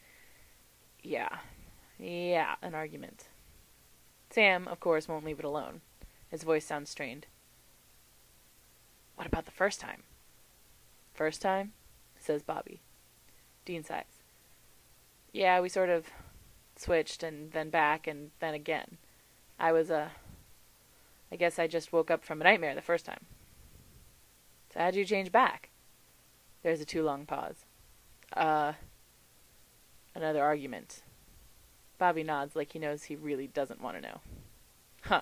Speaker 1: Yeah. Yeah, an argument. Sam, of course, won't leave it alone. His voice sounds strained. What about the first time? First time? Says Bobby. Dean sighs. Yeah, we sort of switched and then back and then again. I was, uh, I guess I just woke up from a nightmare the first time. So how'd you change back? There's a too long pause. Uh, another argument. Bobby nods like he knows he really doesn't want to know. Huh.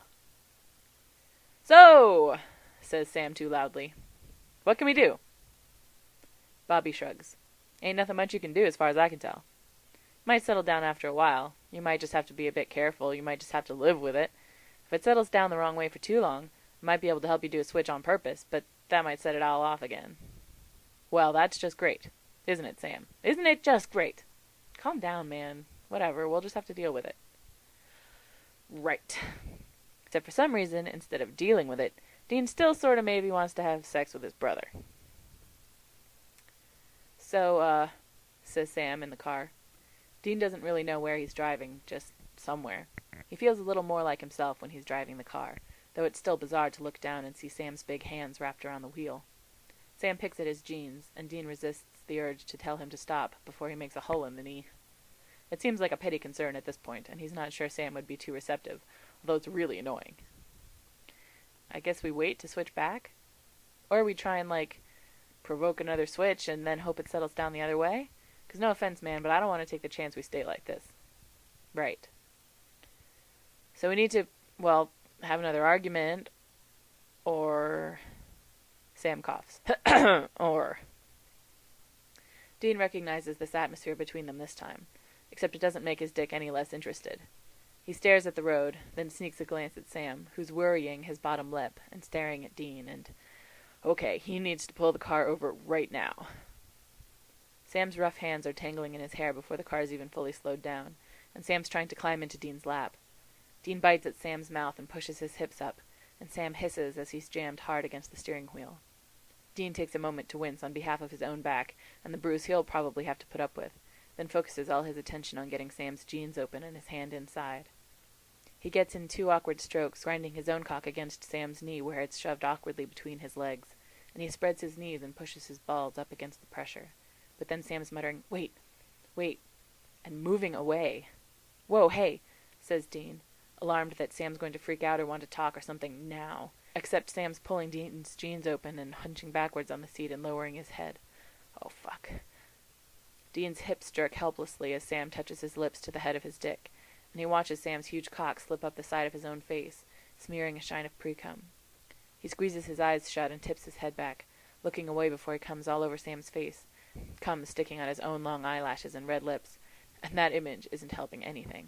Speaker 1: So, says Sam too loudly. What can we do? Bobby shrugs. Ain't nothing much you can do as far as I can tell. Might settle down after a while. You might just have to be a bit careful. You might just have to live with it. If it settles down the wrong way for too long, I might be able to help you do a switch on purpose, but that might set it all off again. Well, that's just great. Isn't it, Sam? Isn't it just great? Calm down, man. Whatever, we'll just have to deal with it. Right. Except for some reason, instead of dealing with it, Dean still sort of maybe wants to have sex with his brother. So, uh, says Sam in the car. Dean doesn't really know where he's driving, just somewhere. He feels a little more like himself when he's driving the car, though it's still bizarre to look down and see Sam's big hands wrapped around the wheel. Sam picks at his jeans, and Dean resists the urge to tell him to stop before he makes a hole in the knee. It seems like a petty concern at this point, and he's not sure Sam would be too receptive, although it's really annoying. I guess we wait to switch back? Or we try and, like, provoke another switch and then hope it settles down the other way? Because no offense, man, but I don't want to take the chance we stay like this. Right. So we need to, well, have another argument, or... Sam coughs. Or... Dean recognizes this atmosphere between them this time, except it doesn't make his dick any less interested. He stares at the road, then sneaks a glance at Sam, who's worrying his bottom lip and staring at Dean, and... Okay, he needs to pull the car over right now. Sam's rough hands are tangling in his hair before the car's even fully slowed down, and Sam's trying to climb into Dean's lap. Dean bites at Sam's mouth and pushes his hips up, and Sam hisses as he's jammed hard against the steering wheel. Dean takes a moment to wince on behalf of his own back and the bruise he'll probably have to put up with, then focuses all his attention on getting Sam's jeans open and his hand inside. He gets in two awkward strokes, grinding his own cock against Sam's knee where it's shoved awkwardly between his legs, and he spreads his knees and pushes his balls up against the pressure. But then Sam's muttering, "Wait, wait," and moving away. "Whoa, hey," says Dean, alarmed that Sam's going to freak out or want to talk or something now, except Sam's pulling Dean's jeans open and hunching backwards on the seat and lowering his head. Oh, fuck. Dean's hips jerk helplessly as Sam touches his lips to the head of his dick, and he watches Sam's huge cock slip up the side of his own face, smearing a shine of pre-cum. He squeezes his eyes shut and tips his head back, looking away before he comes all over Sam's face, cum sticking on his own long eyelashes and red lips, and that image isn't helping anything.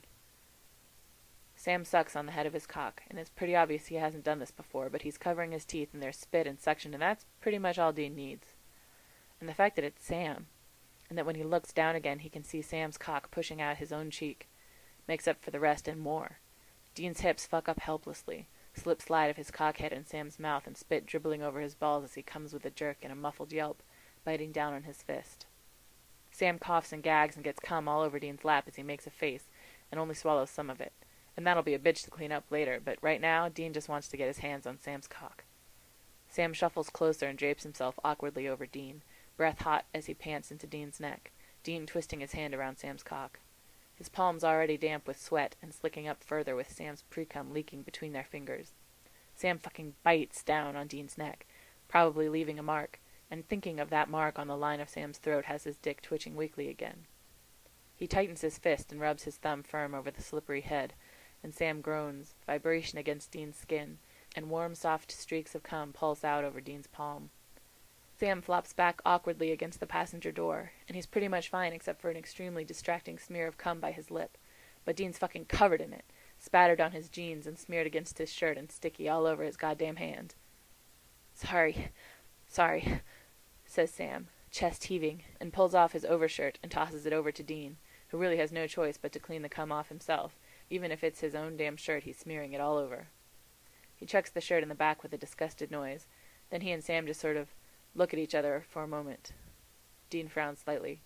Speaker 1: Sam sucks on the head of his cock, and it's pretty obvious he hasn't done this before, but he's covering his teeth in their spit and suction, and that's pretty much all Dean needs. And the fact that it's Sam, and that when he looks down again he can see Sam's cock pushing out his own cheek, makes up for the rest and more. Dean's hips fuck up helplessly, slip slide of his cockhead in Sam's mouth and spit dribbling over his balls as he comes with a jerk and a muffled yelp, biting down on his fist. Sam coughs and gags and gets cum all over Dean's lap as he makes a face, and only swallows some of it. And that'll be a bitch to clean up later, but right now, Dean just wants to get his hands on Sam's cock. Sam shuffles closer and drapes himself awkwardly over Dean, breath hot as he pants into Dean's neck, Dean twisting his hand around Sam's cock. His palms already damp with sweat and slicking up further with Sam's pre-cum leaking between their fingers. Sam fucking bites down on Dean's neck, probably leaving a mark, and thinking of that mark on the line of Sam's throat has his dick twitching weakly again. He tightens his fist and rubs his thumb firm over the slippery head, and Sam groans, vibration against Dean's skin, and warm, soft streaks of cum pulse out over Dean's palm. Sam flops back awkwardly against the passenger door, and he's pretty much fine except for an extremely distracting smear of cum by his lip, but Dean's fucking covered in it, spattered on his jeans and smeared against his shirt and sticky all over his goddamn hand. Sorry, sorry, says Sam, chest heaving, and pulls off his overshirt and tosses it over to Dean, who really has no choice but to clean the cum off himself, even if it's his own damn shirt he's smearing it all over. He chucks the shirt in the back with a disgusted noise, then he and Sam just sort of look at each other for a moment. Dean frowns slightly.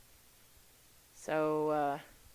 Speaker 1: So, uh,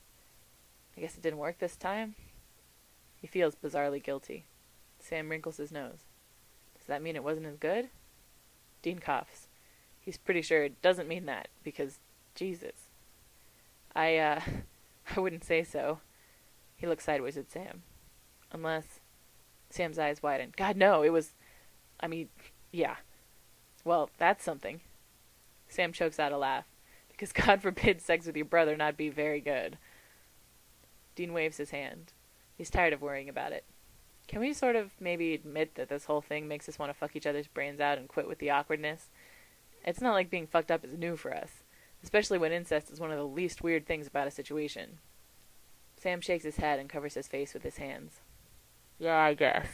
Speaker 1: I guess it didn't work this time? He feels bizarrely guilty. Sam wrinkles his nose. Does that mean it wasn't as good? Dean coughs. He's pretty sure it doesn't mean that, because, Jesus. I, uh, I wouldn't say so. He looks sideways at Sam. Unless... Sam's eyes widen. God, no, it was... I mean, yeah. Well, that's something. Sam chokes out a laugh. Because God forbid sex with your brother not be very good. Dean waves his hand. He's tired of worrying about it. Can we sort of maybe admit that this whole thing makes us want to fuck each other's brains out and quit with the awkwardness? It's not like being fucked up is new for us, especially when incest is one of the least weird things about a situation. Sam shakes his head and covers his face with his hands. Yeah, I guess.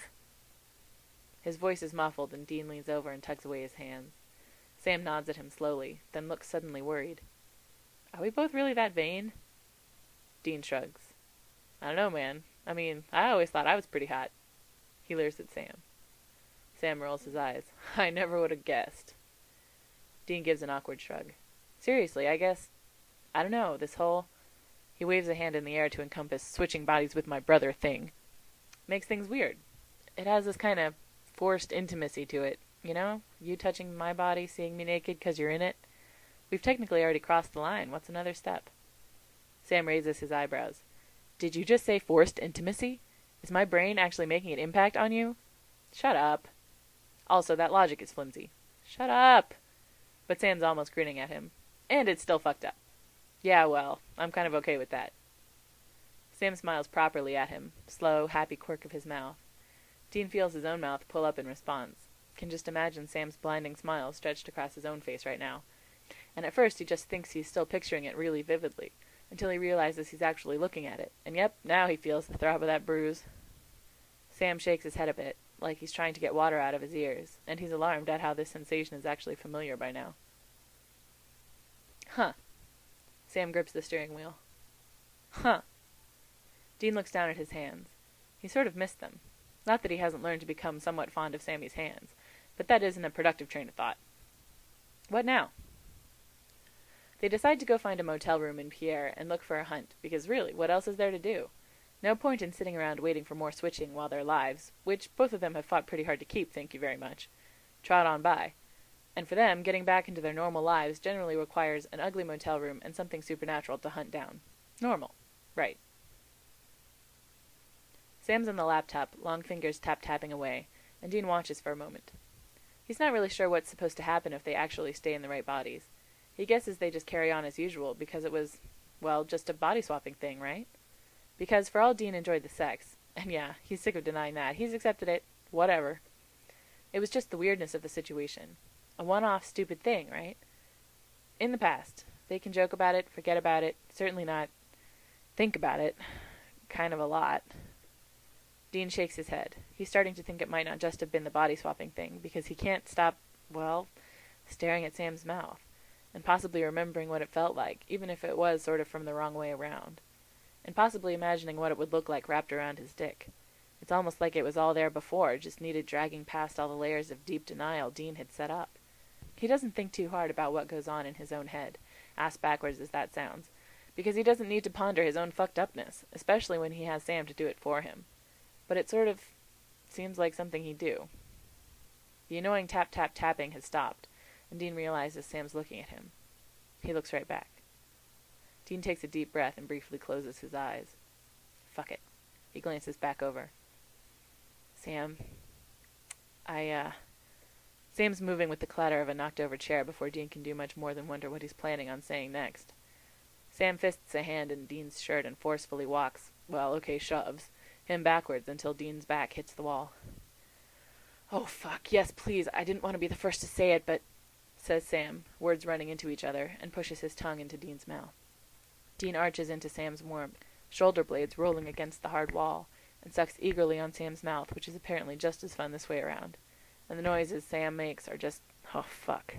Speaker 1: His voice is muffled and Dean leans over and tugs away his hands. Sam nods at him slowly, then looks suddenly worried. Are we both really that vain? Dean shrugs. I don't know, man. I mean, I always thought I was pretty hot. He leers at Sam. Sam rolls his eyes. I never would have guessed. Dean gives an awkward shrug. Seriously, I guess... I don't know, this whole... He waves a hand in the air to encompass switching bodies with my brother thing. Makes things weird. It has this kind of forced intimacy to it, you know? You touching my body, seeing me naked because you're in it. We've technically already crossed the line. What's another step? Sam raises his eyebrows. Did you just say forced intimacy? Is my brain actually making an impact on you? Shut up. Also, that logic is flimsy. Shut up. But Sam's almost grinning at him. And it's still fucked up. Yeah, well, I'm kind of okay with that. Sam smiles properly at him, slow, happy quirk of his mouth. Dean feels his own mouth pull up in response. Can just imagine Sam's blinding smile stretched across his own face right now. And at first he just thinks he's still picturing it really vividly, until he realizes he's actually looking at it. And yep, now he feels the throb of that bruise. Sam shakes his head a bit, like he's trying to get water out of his ears, and he's alarmed at how this sensation is actually familiar by now. Huh. Sam grips the steering wheel. Huh. Dean looks down at his hands. He sort of missed them. Not that he hasn't learned to become somewhat fond of Sammy's hands, but that isn't a productive train of thought. What now? They decide to go find a motel room in Pierre and look for a hunt, because really, what else is there to do? No point in sitting around waiting for more switching while their lives, which both of them have fought pretty hard to keep, thank you very much, trot on by. And for them, getting back into their normal lives generally requires an ugly motel room and something supernatural to hunt down. Normal. Right. Sam's on the laptop, long fingers tap-tapping away, and Dean watches for a moment. He's not really sure what's supposed to happen if they actually stay in the right bodies. He guesses they just carry on as usual because it was, well, just a body-swapping thing, right? Because for all Dean enjoyed the sex, and yeah, he's sick of denying that, he's accepted it, whatever. It was just the weirdness of the situation. A one-off stupid thing, right? In the past. They can joke about it, forget about it, certainly not think about it. Kind of a lot. Dean shakes his head. He's starting to think it might not just have been the body-swapping thing, because he can't stop, well, staring at Sam's mouth, and possibly remembering what it felt like, even if it was sort of from the wrong way around, and possibly imagining what it would look like wrapped around his dick. It's almost like it was all there before, just needed dragging past all the layers of deep denial Dean had set up. He doesn't think too hard about what goes on in his own head, ass backwards as that sounds, because he doesn't need to ponder his own fucked-upness, especially when he has Sam to do it for him. But it sort of seems like something he'd do. The annoying tap-tap-tapping has stopped, and Dean realizes Sam's looking at him. He looks right back. Dean takes a deep breath and briefly closes his eyes. Fuck it. He glances back over. Sam, I, uh... Sam's moving with the clatter of a knocked-over chair before Dean can do much more than wonder what he's planning on saying next. Sam fists a hand in Dean's shirt and forcefully walks, well, okay, shoves, him backwards until Dean's back hits the wall. Oh, fuck, yes, please, I didn't want to be the first to say it, but... says Sam, words running into each other, and pushes his tongue into Dean's mouth. Dean arches into Sam's warmth, shoulder blades rolling against the hard wall, and sucks eagerly on Sam's mouth, which is apparently just as fun this way around. And the noises Sam makes are just... oh, fuck.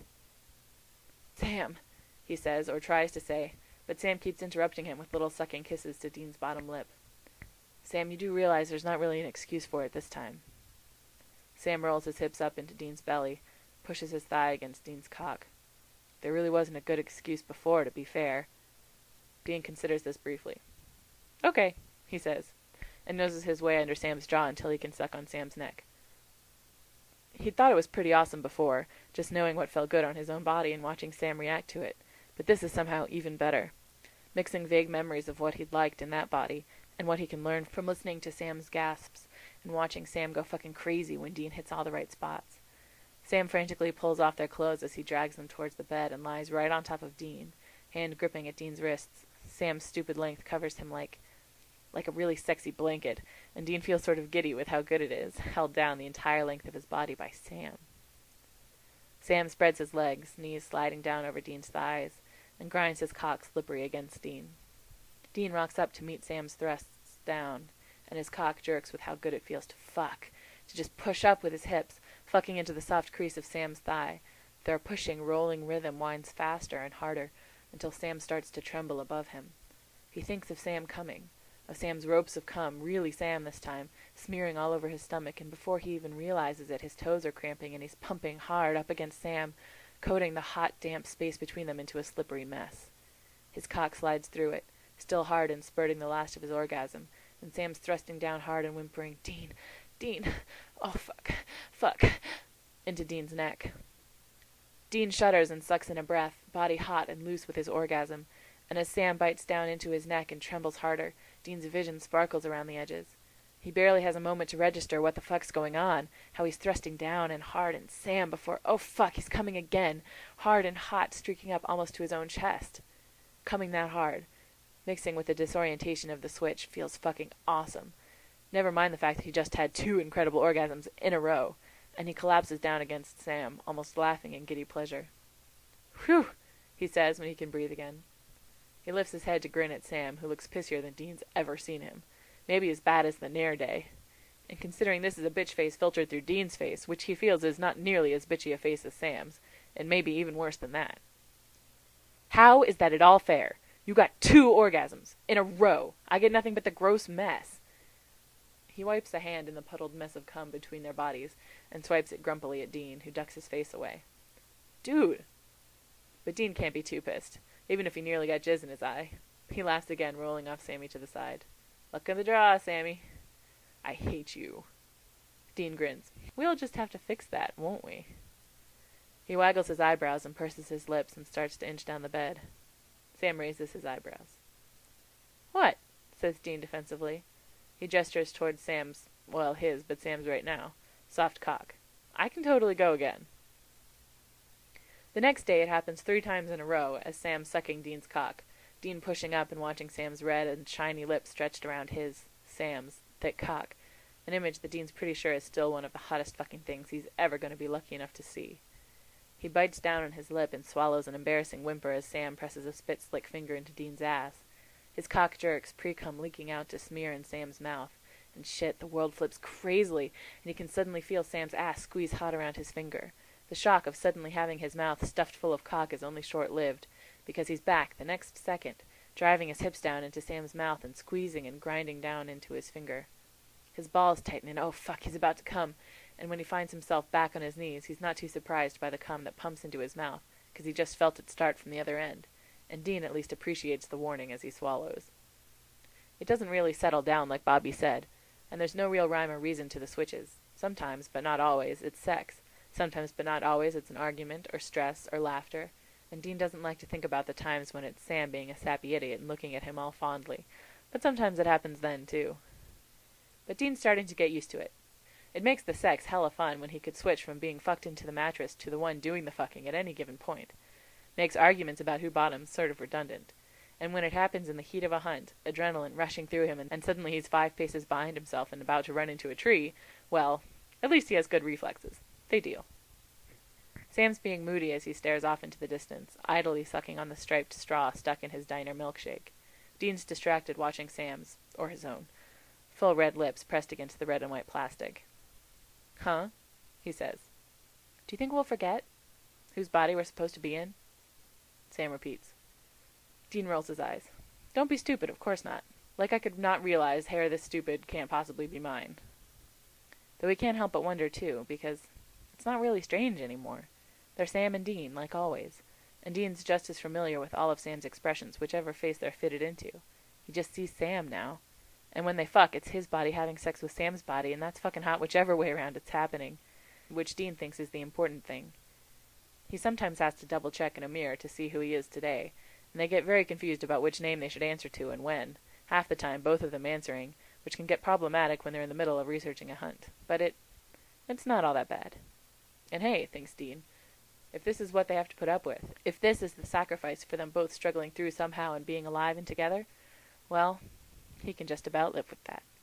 Speaker 1: Sam, he says, or tries to say, but Sam keeps interrupting him with little sucking kisses to Dean's bottom lip. Sam, you do realize there's not really an excuse for it this time. Sam rolls his hips up into Dean's belly, pushes his thigh against Dean's cock. There really wasn't a good excuse before, to be fair. Dean considers this briefly. Okay, he says, and noses his way under Sam's jaw until he can suck on Sam's neck. He'd thought it was pretty awesome before, just knowing what felt good on his own body and watching Sam react to it, but this is somehow even better. Mixing vague memories of what he'd liked in that body, and what he can learn from listening to Sam's gasps, and watching Sam go fucking crazy when Dean hits all the right spots. Sam frantically pulls off their clothes as he drags them towards the bed and lies right on top of Dean, hand gripping at Dean's wrists. Sam's stupid length covers him like like a really sexy blanket, and Dean feels sort of giddy with how good it is, held down the entire length of his body by Sam. Sam spreads his legs, knees sliding down over Dean's thighs, and grinds his cock slippery against Dean. Dean rocks up to meet Sam's thrusts down, and his cock jerks with how good it feels to fuck, to just push up with his hips, fucking into the soft crease of Sam's thigh. Their pushing, rolling rhythm winds faster and harder, until Sam starts to tremble above him. He thinks of Sam coming, of Sam's ropes of cum, really Sam this time, smearing all over his stomach, and before he even realizes it, his toes are cramping and he's pumping hard up against Sam, coating the hot, damp space between them into a slippery mess. His cock slides through it, still hard and spurting the last of his orgasm, and Sam's thrusting down hard and whimpering, "Dean, Dean, oh fuck, fuck," into Dean's neck. Dean shudders and sucks in a breath, body hot and loose with his orgasm, and as Sam bites down into his neck and trembles harder, Dean's vision sparkles around the edges. He barely has a moment to register what the fuck's going on, how he's thrusting down and hard in Sam before, oh fuck, he's coming again, hard and hot, streaking up almost to his own chest. Coming that hard, mixing with the disorientation of the switch, feels fucking awesome. Never mind the fact that he just had two incredible orgasms in a row, and he collapses down against Sam, almost laughing in giddy pleasure. "Whew," he says when he can breathe again. He lifts his head to grin at Sam, who looks pissier than Dean's ever seen him. Maybe as bad as the Nair Day. And considering this is a bitch face filtered through Dean's face, which he feels is not nearly as bitchy a face as Sam's, and maybe even worse than that. "How is that at all fair? You got two orgasms, in a row. I get nothing but the gross mess." He wipes a hand in the puddled mess of cum between their bodies, and swipes it grumpily at Dean, who ducks his face away. "Dude!" But Dean can't be too pissed, even if he nearly got jizz in his eye. He laughs again, rolling off Sammy to the side. "Luck of the draw, Sammy." "I hate you." Dean grins. "We'll just have to fix that, won't we?" He waggles his eyebrows and purses his lips and starts to inch down the bed. Sam raises his eyebrows. "What?" says Dean defensively. He gestures towards Sam's, well, his, but Sam's right now, soft cock. "I can totally go again." The next day it happens three times in a row, as Sam's sucking Dean's cock, Dean pushing up and watching Sam's red and shiny lips stretched around his, Sam's, thick cock, an image that Dean's pretty sure is still one of the hottest fucking things he's ever going to be lucky enough to see. He bites down on his lip and swallows an embarrassing whimper as Sam presses a spit-slick finger into Dean's ass. His cock jerks, pre-cum leaking out to smear in Sam's mouth. And shit, the world flips crazily, and he can suddenly feel Sam's ass squeeze hot around his finger. The shock of suddenly having his mouth stuffed full of cock is only short-lived, because he's back the next second, driving his hips down into Sam's mouth and squeezing and grinding down into his finger. His balls tighten, and oh fuck, he's about to come, and when he finds himself back on his knees, he's not too surprised by the cum that pumps into his mouth, because he just felt it start from the other end, and Dean at least appreciates the warning as he swallows. It doesn't really settle down like Bobby said, and there's no real rhyme or reason to the switches. Sometimes, but not always, it's sex. Sometimes, but not always, it's an argument, or stress, or laughter, and Dean doesn't like to think about the times when it's Sam being a sappy idiot and looking at him all fondly, but sometimes it happens then, too. But Dean's starting to get used to it. It makes the sex hella fun when he could switch from being fucked into the mattress to the one doing the fucking at any given point. Makes arguments about who bottoms sort of redundant. And when it happens in the heat of a hunt, adrenaline rushing through him, and, and suddenly he's five paces behind himself and about to run into a tree, well, at least he has good reflexes. They deal. Sam's being moody as he stares off into the distance, idly sucking on the striped straw stuck in his diner milkshake. Dean's distracted watching Sam's, or his own, full red lips pressed against the red and white plastic. "Huh?" he says. "Do you think we'll forget? Whose body we're supposed to be in?" Sam repeats. Dean rolls his eyes. "Don't be stupid, of course not. Like I could not realize hair this stupid can't possibly be mine." Though he can't help but wonder, too, because it's not really strange anymore. They're Sam and Dean, like always, and Dean's just as familiar with all of Sam's expressions, whichever face they're fitted into. He just sees Sam now. And when they fuck, it's his body having sex with Sam's body, and that's fucking hot whichever way around it's happening. which Dean thinks is the important thing. He sometimes has to double-check in a mirror to see who he is today, and they get very confused about which name they should answer to and when, half the time both of them answering, which can get problematic when they're in the middle of researching a hunt. But it, it's not all that bad. And hey, thinks Dean, if this is what they have to put up with, if this is the sacrifice for them both struggling through somehow and being alive and together, well, he can just about live with that.